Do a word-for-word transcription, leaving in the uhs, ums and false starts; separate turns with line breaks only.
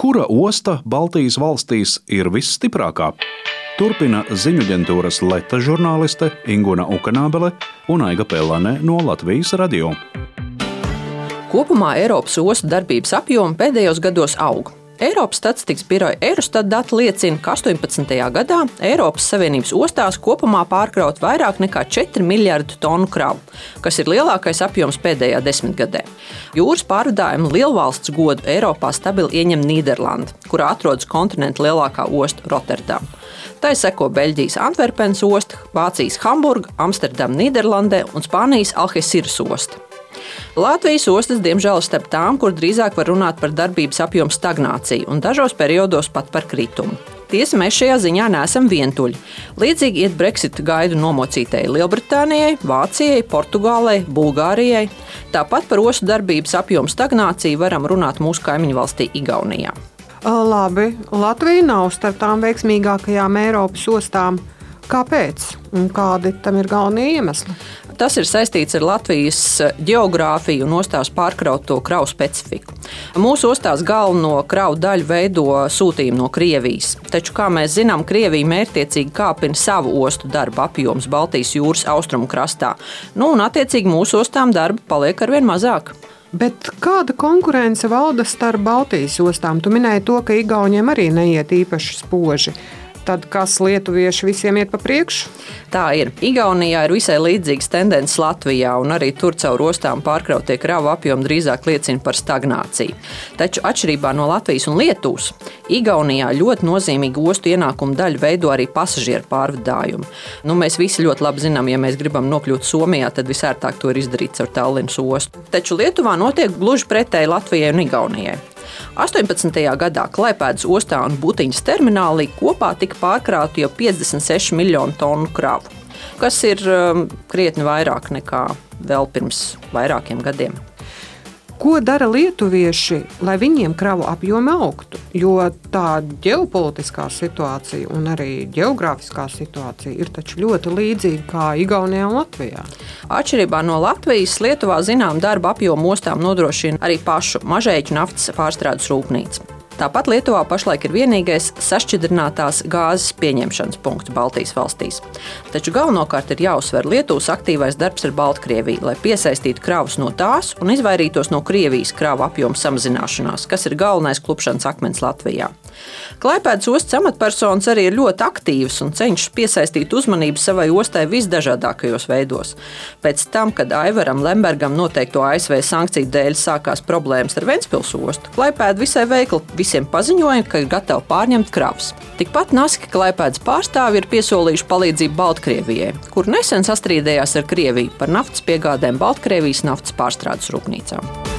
Kura osta Baltijas valstīs ir visstiprākā? Turpina ziņuaģentūras Leta žurnāliste Inguna Ukanābele un Aiga Pellane no Latvijas radio.
Kopumā Eiropas ostu darbības apjomi pēdējos gados aug. Eiropas statistikas biroja Eurostat dati liecina, ka astoņpadsmitajā gadā Eiropas Savienības ostās kopumā pārkraut vairāk nekā četri miljardi tonu kravu, kas ir lielākais apjoms pēdējā desmitgadē. Jūras pārvadājumu lielvalsts godu Eiropā stabili ieņem Nīderlande, kurā atrodas kontinenta lielākā osta Rotterdama. Tai seko Beļģijas Antverpenes osta, Vācijas Hamburga, Amsterdama Nīderlandē un Spānijas Alhesiras osta. Latvijas ostas, diemžēl, ir starp tām, kur drīzāk var runāt par darbības apjomu stagnāciju un dažos periodos pat par kritumu. Tiesa, mēs šajā ziņā neesam vientuļi. Līdzīgi iet Brexit gaidu nomocītajai Lielbritānijai, Vācijai, Portugālei, Bulgārijai. Tāpat par ostu darbības apjomu stagnāciju varam runāt mūsu kaimiņu valstī Igaunijā.
Labi, Latvija nav starp tām veiksmīgākajām Eiropas ostām. Kāpēc? Un kādi tam ir galvenie iemesli?
Tas ir saistīts ar Latvijas ģeogrāfiju un ostās pārkrauto kravu specifiku. Mūsu ostās galveno kravu daļu veido sūtījumi no Krievijas. Taču, kā mēs zinām, Krievija mērķtiecīgi kāpina savu ostu darba apjomus Baltijas jūras austrumu krastā. Nu, un attiecīgi mūsu ostām darba paliek arvien mazāk.
Bet kāda konkurence valda starp Baltijas ostām? Tu minēji to, ka Igauniem arī neiet īpaši spoži. Tad kas lietuvieši visiem iet pa priekšu?
Tā ir. Igaunijā ir visai līdzīgas tendences Latvijā, un arī tur caur ostām pārkrautie kravu apjomi drīzāk liecina par stagnāciju. Taču atšķirībā no Latvijas un Lietuvas, Igaunijā ļoti nozīmīgu ostu ienākumu daļu veido arī pasažieru pārvadājumi. Nu, mēs visi ļoti labi zinām, ja mēs gribam nokļūt Somijā, tad visērtāk to ir izdarīt caur Tallinas ostu. Taču Lietuvā notiek gluži pretēji Latvijai un Igaunijai. astoņpadsmitajā gadā Klaipēdas ostā un Butiņas terminālī kopā tika pārkrauti jau piecdesmit seši miljoni tonu kravu, kas ir um, krietni vairāk nekā vēl pirms vairākiem gadiem.
Ko dara lietuvieši, lai viņiem kravu apjomi augtu? Jo tā ģeopolitiskā situācija un arī ģeogrāfiskā situācija ir taču ļoti līdzīga kā Igaunijā un Latvijā.
Atšķirībā no Latvijas, Lietuvā zinām darba apjomu ostām nodrošina arī pašu Mažeiķu naftas pārstrādes rūpnīca. Tāpat Lietuvā pašlaik ir vienīgais sašķidrinātās gāzes pieņemšanas punkts Baltijas valstīs. Taču galvenokārt ir jāuzsver Lietuvas aktīvais darbs ar Baltkrieviju, lai piesaistītu kravus no tās un izvairītos no Krievijas kravu apjomu samazināšanās, kas ir galvenais klupšanas akmens Latvijā. Klaipēdas ostas amatpersonas arī ir ļoti aktīvas un cenšas piesaistīt uzmanību savai ostai visdažādākajos veidos. Pēc tam, kad Aivaram Lembergam noteikto A S V sankciju dēļ sākās problēmas ar Ventspils ostu, Klaipēda visai veikli visiem paziņoja, ka ir gatava pārņemt kravas. Tikpat naski Klaipēdas pārstāvi ir piesolījuši palīdzību Baltkrievijai, kur nesen sastrīdējās ar Krieviju par naftas piegādēm Baltkrievijas naftas pārstrādes rūpnīcām.